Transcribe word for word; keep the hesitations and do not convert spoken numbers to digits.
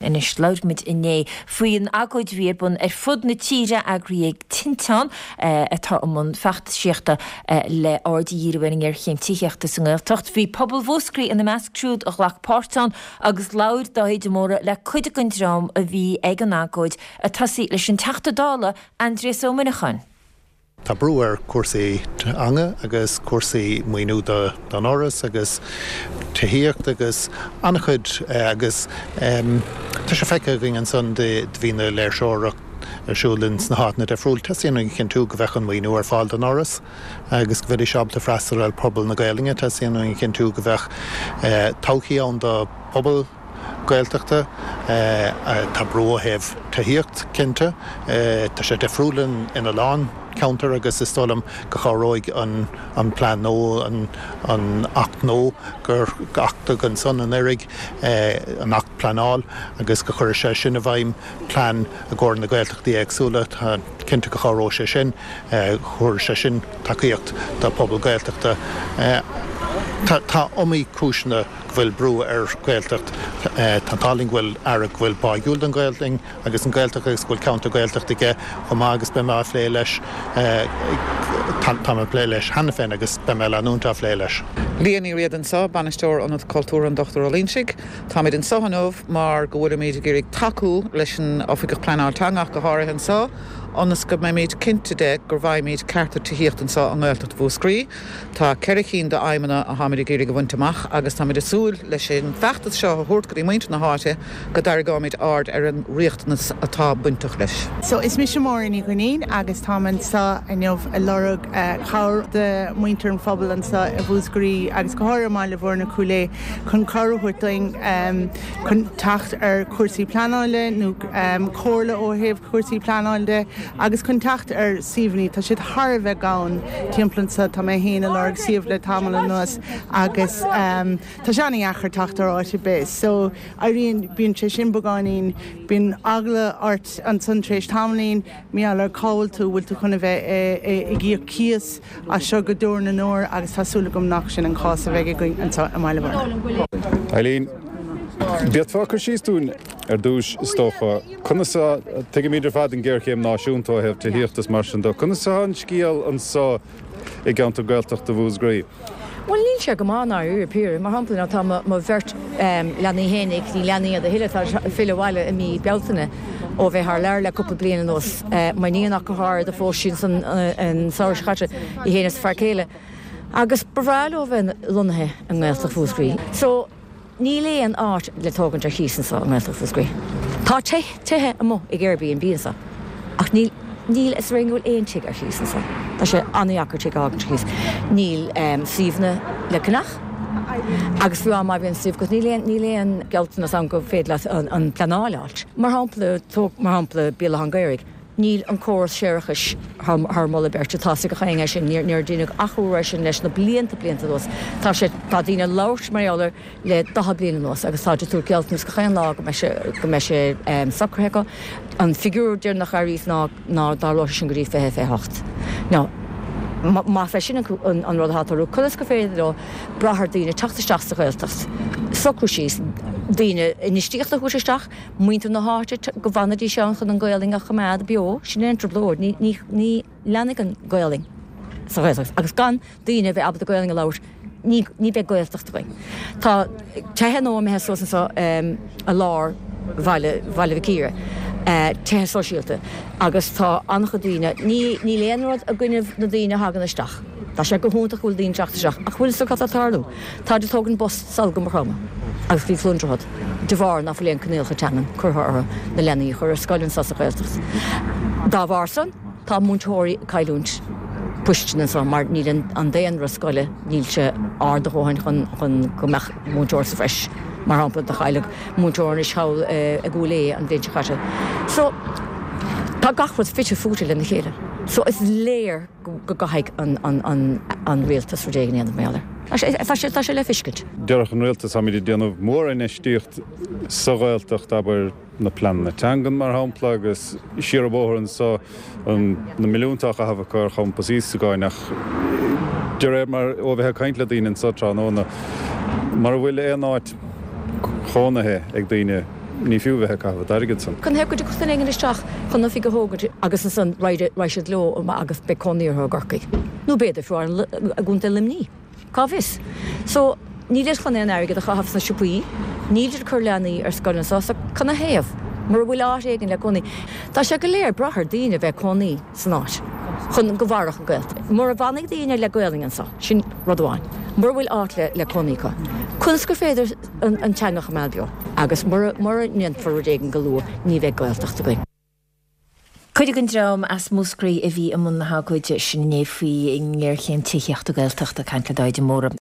ina slaudmid inné faoin agóid bhírbun ar fud na tíre agriíag tintán atá amón fecht siachta le ádaíirhaing ar chéim tíochtta san ghilteacht. Bhí pobl bhoscrí in na meascrúd a ghlach pártán agus laud dáid móra le chuide gunrám a bhí ag an agóid a tasí leis an teachta dála Andrés Ó Monaghan. Tá breúar cuasaí anga agus cuasaí muoinú don áras agus taíocht agus annachchuid agus tá sé feice bhíon an son de bhína léir seoireach arsúlinn na hána de friúil tasíonna cin tú go bheith an muoinú ar fáil don áras agus go bhfuidir seabta freistar ar pobl na Gaeilge tasíonna cin tú go bheith todhchaí an do pobl Gaeltachta tá breú heh taíocht cinnte tá sé de friúlinn ina lán counter agus is stolam go charóig an an plan nó an an acht nó gur achta gan son an erig an acht planál agus go chuir sé sin a bhaim plan a gcóir na Gaeltachtaí agsúla tá cinnte go charó sé sin chuir sé sin takeíocht tá pobl Gaeltachta tá omí cúisna bhfuil brú ar Gaeltacht tá táling bhfuil ar bhfuil báúil an Gaelting agus an Gaeltach agus bhfuil counter Gaeltacht ige chum agus be má phlé leis tá me phlé leis hena féin agus be me leúnta phlé leis. Líoní riad an sá banisteoir an cultúr an Doctor Olínsig, Tá méid an sohanómh mar go bhfuil méid gurí taú leis an ofiigech planáltangach go háir an sá, Anas go mé méid cinnte de gur bhaid méid cartar tíocht an sá an Gaeltacht bhscrí, Tá ceiricín de aimimena a haimiid gurí go bhainteach agus tá méid asúil leis sin fechtad seo a thuirtgurí muinte na háte go dar gáid ard ar an riachtanas atá buintach leis. So is mis mór in gnín agus táman sa a neomh a lorug chair de muinter an fphobal an sa a bhscrí agus go háir máil le bhór na coolé chun carúhuiirtaing chun tacht ar cuasaí planáile nó cóirla ó heh cuasaí planáilde agus chun tacht ar síomhní tá siad thar bheith gáin timpplainsa tá mé héana lorug siomh le tamil an nuas agus tá seanna achar tachttar áit bé. So aíonn bíonn sé sin bogáín bíon agla ort an suntrééis tamlín míall ar cáil tú bhfuil tú chuna bheith i gcíoh cíos a seo go dúr na nóir agus tásúla gom nach sin an cása bheith going an maiile bhar. Eileen, beat fácar síosún ar dúis stocha chunasa tuige míidir fad an ggéirchéim náisiúntá hebh taíochttas mar sin do chunasa an scíal an sá i gceantar Gaeltacht a bhscrí. Well, níl sé go mána ar pír, mar hampla tá má bhirt leanaí hénig ní leanaí a hiile fiile bhile i mí bealtainna ó bheith th leir le cúpla bliana nos mai níonach go háir de fóisiún san an saoirchaite i héananas farcéile. Agus bhráil ó bheith lunathe an Gaeltacht bhscrí. So ní léon áit le tógann ar hísan sa an Gaeltacht bhscrí. Tá tuthe amó i ggéirbí an bíasa ach níl Níl is ringúil éontigh ar hísan sa. Tá sé aníachar agan hís. Níl síomhna le cnach agus bhú mai bhíon síomh go níléon níléon gealtanas an go féad le an planáilt. Mar hampla mar hampla bíal an gairig. Níl an córas séirechas th molla beirt tása go chaine sin níor duine achúir sin leis na blianta blianta dos. Tá sé tá dtíine láirt marir le dá bliana nos agus táidir tú gealtanas go chain lá go me sé sacrthe go an figurú dear nach charíomh ná ná dá lá sin goí fé fé hocht. No, má fe sin an rud hátarú chulas go féidir ó brathir daoine teachtasteach sa Gaeltacht. Socrú síos daoine inistíochtta chuisteach, muintear na háte go bhanadí seán chun an Gaeling a chaméad beó, sin entra blóir, ní leannig an Gaeling sa Gaeltacht. Agus gan daoine bheith abad a Gaeling a láir, ní bheith Gaeltacht go. Tá tethe nó me heas sa a lár bhaile bh círe. Tethe sosiálta agus tá annach daoine ní léonrad a gcuineh na daoine hagan isteach. Tá sé go húnta chuil daon teachtasteach a chuil sa catarú. Tá de tógann bost salga mar chama agus bhí flundrahad de bhar nach léon cnéalcha teangan chutha na lenaí chur scoilinn sa Gaeltacht. Dá bhar san tá múntóirí caiilúnt puistina sa mar níl an déan ra scoile níl se arda háin chun go meach múntóir sa freis. Mar hampla de chaileach múntóir is hail a gúlé an bhéinte chaise. So tá gachfud fitte fúta le na chéile. So is léir go gahaigh an rialtas for dégan éana méallir. Tá sé le fiscint. Dearach an rialtas ha míidir déanamh mór in istíocht sa Gaeltacht aber na plan na teangan mar hampla agus siar a bóthar an sa na milliúntaach a hafa chur chun pasís sa gáinach. De réir mar ó bheithe caintla daoine sa tránóna mar bhfuil éon áit chónathe ag daoine ní fiú bheitthe cah airgid san. Chun heb go chun éigen isteach chun fi go hógad agus an san reisiid lo agus beconíir thu gorcaí. Nó beidir fiú a gúnta limní. Cá vis. So níidir chun éon airgad a chahaf na sipaí, níidir chur leanaí ar scoilna sása chuna héamh. Mar bhfuil áit éigen le coní. Tá sé go léir brathir daoine bheith coní san áit. Chun go bharach an gaiilte. Mar a bhanig daoine le gailingan sa, sin radháin. Mar bhfuil áit le, le conícha. Chun go féidir an, an teangach meilbeo, agus mar mar níon for éigen goú ní bheith gaiilteachta go. Cuidir an dram as múscraí a bhí am na hacuide sin néfaí in ggéir chéim tíocht a gailteachta caiint le dáide móra.